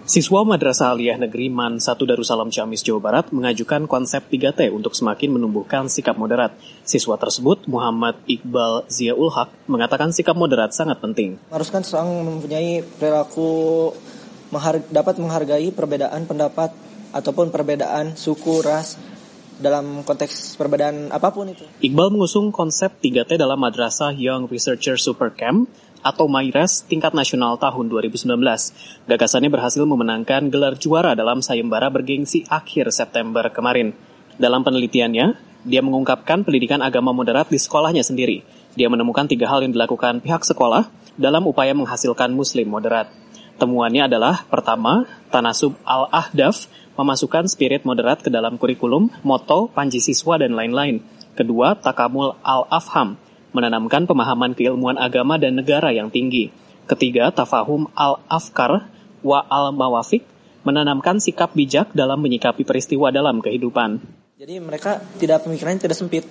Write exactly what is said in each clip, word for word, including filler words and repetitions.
Siswa Madrasah Aliyah Negeri Man satu Darussalam Ciamis, Jawa Barat mengajukan konsep tiga T untuk semakin menumbuhkan sikap moderat. Siswa tersebut, Muhammad Iqbal Ziaul Haq, mengatakan sikap moderat sangat penting. Haruskan seseorang mempunyai perilaku menghar- dapat menghargai perbedaan pendapat ataupun perbedaan suku, ras, dalam konteks perbedaan apapun itu. Iqbal mengusung konsep tiga T dalam Madrasah Young Researcher Super Camp atau MYRES tingkat nasional tahun dua ribu sembilan belas. Gagasannya berhasil memenangkan gelar juara dalam sayembara bergengsi akhir September kemarin. Dalam penelitiannya, dia mengungkapkan pendidikan agama moderat di sekolahnya sendiri. Dia menemukan tiga hal yang dilakukan pihak sekolah dalam upaya menghasilkan muslim moderat. Temuannya adalah, pertama, Tanasub Al-Ahdaf, memasukkan spirit moderat ke dalam kurikulum, moto, panji siswa, dan lain-lain. Kedua, Takamul Al-Afham, menanamkan pemahaman keilmuan agama dan negara yang tinggi. Ketiga, Tafahum Al-Afkar wa Al-Mawafik, menanamkan sikap bijak dalam menyikapi peristiwa dalam kehidupan. Jadi mereka tidak pemikirannya tidak sempit.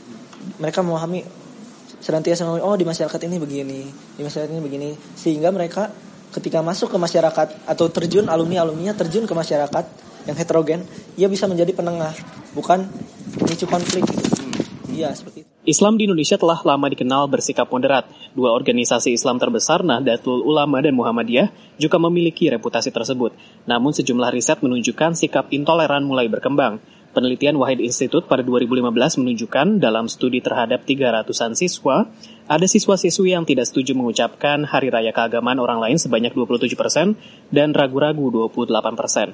Mereka memahami senantiasa oh di masyarakat ini begini, di masyarakat ini begini, sehingga mereka ketika masuk ke masyarakat atau terjun alumni-alumninya terjun ke masyarakat yang heterogen, ia bisa menjadi penengah, bukan memicu konflik. Iya, seperti itu. Islam di Indonesia telah lama dikenal bersikap moderat. Dua organisasi Islam terbesar, Nahdlatul Ulama dan Muhammadiyah, juga memiliki reputasi tersebut. Namun sejumlah riset menunjukkan sikap intoleran mulai berkembang. Penelitian Wahid Institute pada dua ribu lima belas menunjukkan dalam studi terhadap tiga ratusan siswa, ada siswa-siswi yang tidak setuju mengucapkan Hari Raya Keagamaan orang lain sebanyak dua puluh tujuh persen dan ragu-ragu dua puluh delapan persen.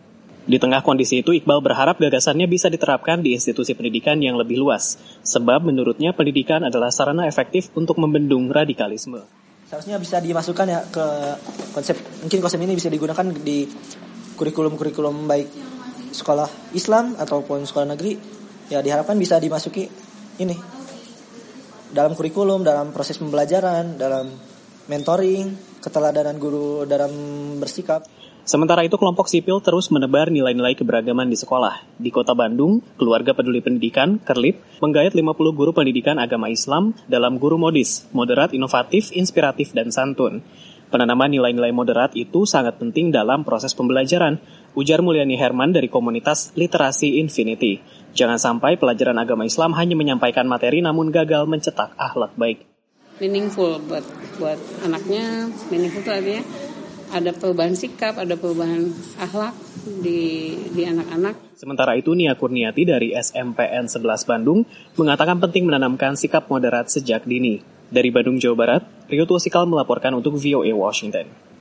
Di tengah kondisi itu, Iqbal berharap gagasannya bisa diterapkan di institusi pendidikan yang lebih luas, sebab menurutnya pendidikan adalah sarana efektif untuk membendung radikalisme. Seharusnya bisa dimasukkan ya ke konsep, mungkin konsep ini bisa digunakan di kurikulum-kurikulum baik sekolah Islam ataupun sekolah negeri, ya diharapkan bisa dimasuki ini dalam kurikulum, dalam proses pembelajaran, dalam mentoring, keteladanan guru dalam bersikap. Sementara itu, kelompok sipil terus menebar nilai-nilai keberagaman di sekolah. Di Kota Bandung, Keluarga Peduli Pendidikan, Kerlip, menggayat lima puluh guru pendidikan agama Islam dalam guru modis, moderat, inovatif, inspiratif, dan santun. Penanaman nilai-nilai moderat itu sangat penting dalam proses pembelajaran, ujar Mulyani Herman dari komunitas Literasi Infinity. Jangan sampai pelajaran agama Islam hanya menyampaikan materi namun gagal mencetak akhlak baik. Meaningful buat buat anaknya, meaningful itu artinya ada perubahan sikap, ada perubahan akhlak di di anak-anak. Sementara itu, Nia Kurniati dari S M P N sebelas Bandung mengatakan penting menanamkan sikap moderat sejak dini. Dari Bandung, Jawa Barat, Rio Tuasikal melaporkan untuk V O A Washington.